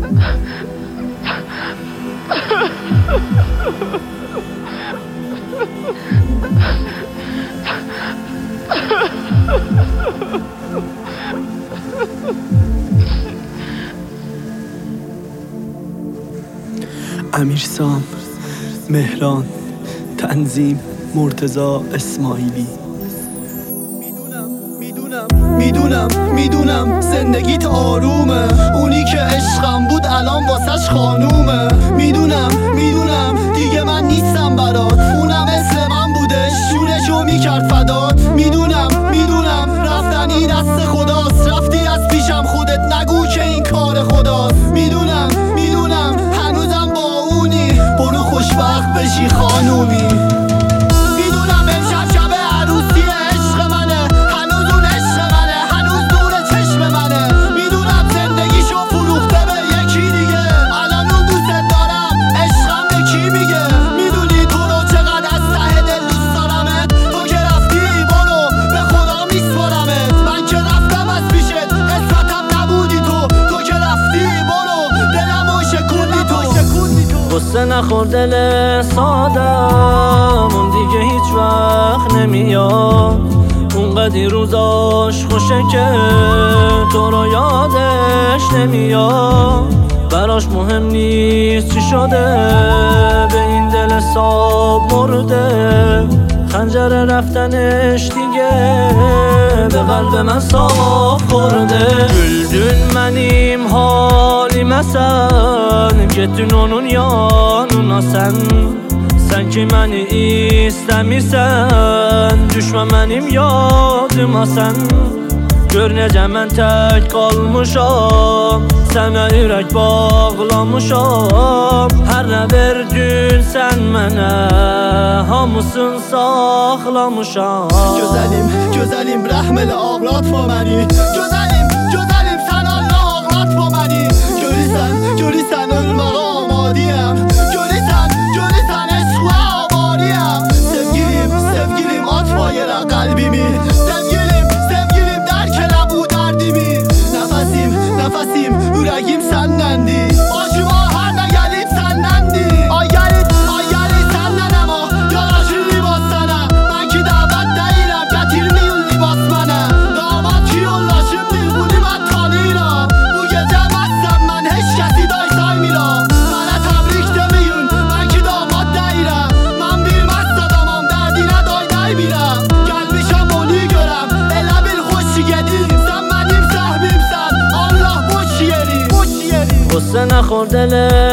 امیرسام، مهران، تنظیم مرتضی اسماعیلی. میدونم زندگیت آرومه، اونی که عشقم بود الان واسش خانومه. میدونم دیگه من نیستم برات، اونم اسم من بودش شورشو میکرد فدات. میدونم رفتنی دست خداست، رفتی از پیشم خودت نگو که این کار خداست. میدونم هنوزم با اونی، برو خوشبخت بشی خانومی. میدونم امشب شب عروسی عشق منه، هنوز اون عشق منه، هنوز دور چشم منه. میدونم زندگیشو فروخته به یکی دیگه، الان اون دوست دارم عشقم به کی میگه. میدونی تو رو چقدر از ته دل دوست دارمت، تو که رفتی برو به خدا میسپارمت. من که رفتم از پیشت قسمتم نبودی تو که رفتی برو دلمو شکوندی تو. غصه نخور دل سادم، اون دیگه هیچ وقت نمیاد. اونقدی روزاش خوشه که تو رو یادش نمیاد. براش مهم نیست چی شده، به این دل ساب مرده. خنجر رفتنش دیگه به قلب من صاف خورده. Güldün benim halime sen, gittin onun yanına sen. Sen ki beni istemirsen, düşme benim yadıma sen. Gör necə mən tək qalmışam, sənə ürək bağlamışam. Hər nə verdin sən mənə, hamısını saxlamışam. Gözəlim rəhm elə ağlatma məni. Gözəlim sən Allah ağlatma məni. Görürsən ölməyə amadiyəm. Görürsən eşqə avariyəm. Sevgilim atma yerə qəlbimi. Sevgilim dərk elə bu dərdimi. Nəfəsim ürəyim səndəndir. Başıma hər nə gəlib səndəndir. Ay gəlir səndən ama yaraşır libas sənə. Mən ki dəvət deyirəm, gətirməyin libas mənə. Damat ki yollaşımdır, bunu mən tanıyıram. Bu gecə məssəm mən heç kəsi day saymayıram. Mənə təbrik deməyin, mən ki damat deyirəm. Mən bir məst adamam, dərdinə day deymirəm. Gəlmişəm onu görəm, elə bil xoş gedim. Sən mənim səhvimsən, Allah boş yeri. غصه نخور دل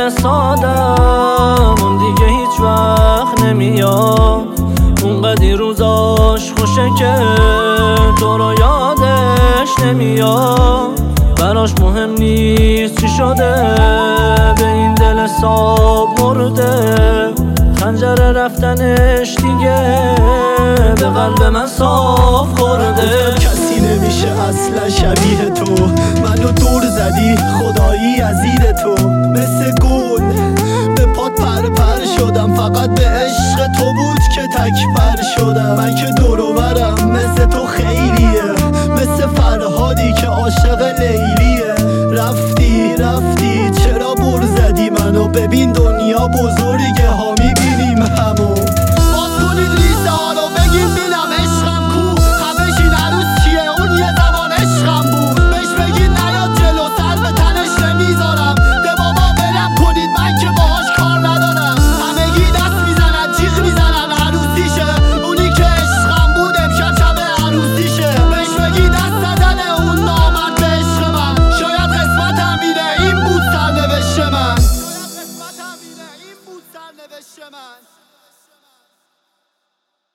سادم، اون دیگه هیچ وقت نمیاد. اونقدی روزاش خوشه که تو رو یادش نمیاد. براش مهم نیست چی شده، به این دل ساب مرده. خنجر رفتنش دیگه به قلب من صاف خورده. کسی نمیشه اصلا شبیه تو، منو دور زدی خدایی عزیز تو. مثل گل به پات پر شدم، فقط به عشق تو بود که تکبر شدم. من که دور و برم مثل تو خیلیه، مثل فرهادی که عاشق لیلیه. رفتی چرا بر زدی منو، ببین دنیا بزرگه ها میبینیم همو. باز کنید ریزه ها رو بگیم بینم عشقم کو. خفشین عروس چیه اون یه زمان عشقم بود. بهش بگید نیاد جلو، سر به تنش نمیذارم. ده بابا بلم کنید من که باهاش کار ندارم. همگی دست میزنن جیغ میزنن عروسیشه، اونی که عشقم بود امشب شب عروسیشه. بهش بگید دست نزنه اون نامرد به عشق من، شاید قسمتم میره این بود سرنوشت من.